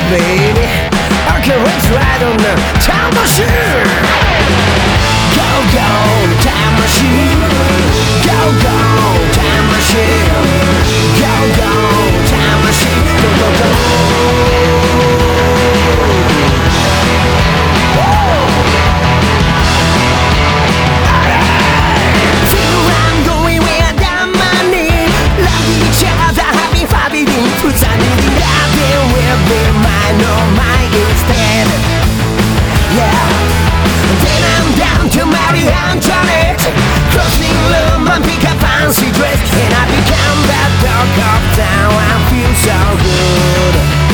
baby. Okay, let's ride on the time machine. Go, go, time machine. Go, go, time machine. Go, go, time machine. Go, go, go. Crossing room and pick a fancy dress, and I become that dog of town. I feel so good.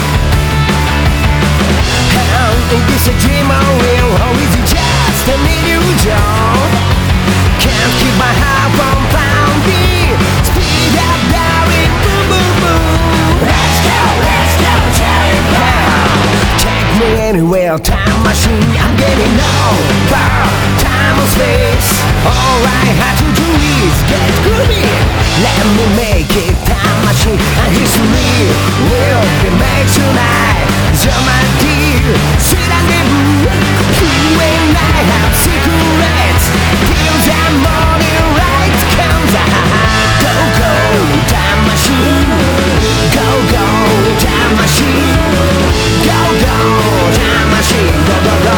Is this a dream or real, or is it just an illusion? Can't keep my heart from pounding. Speed up, darling, boom, boom, boom. Let's go, Cherry Bomb. Take me anywhere, time machine. I'm getting over time and space. All I have to do is get groovy. Let me make it time machine, and history will be made tonight. You're my dear, sweet and deep. You and I have secrets till the morning light comes out. Go, go, time machine. Go, go, time machine. Go, go, time machine. Go, go, go.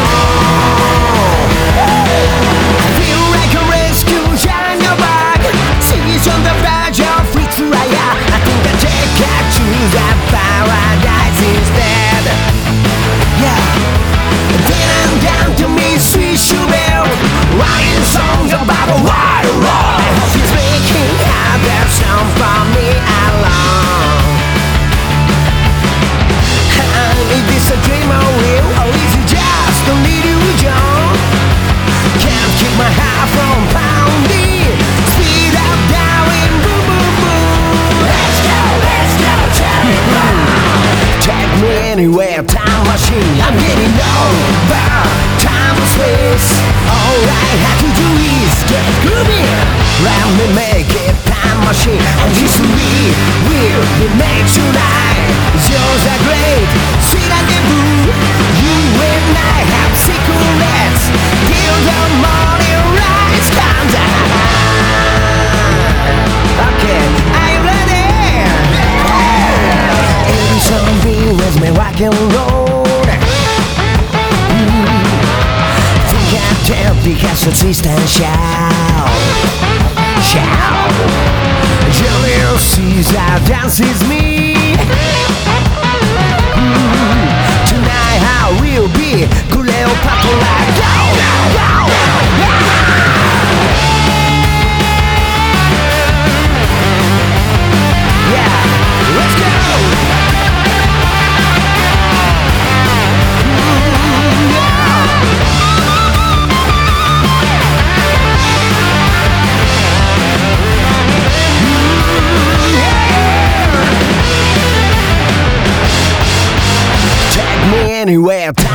On the verge of Fitzraya, I think I take a choose a paradise instead. Yeah, then I'm down to me, sweet Schubert, writing songs about a wild rock. I hope he's making other songs for me alone. Is this a dream or real, or is it just an illusion? Can't keep my heart from pounding. Speed up, darling, boom, boom, boom. Let's go, Cherry Bomb. Take me anywhere, time machine. I'm getting over time and space. All I have to do is get groovy. Let me make it time machine, and history will be made tonight. Yours are great, sweet and blue. You and I have secrets till the morning rise comes out. Okay, are you ready? Every song was me rock and roll. Think I tell Picasso twist and shout. Julius Caesar dances me. Tonight I will be Cleopatra. Go, go, yeah, let's go. Take me anywhere.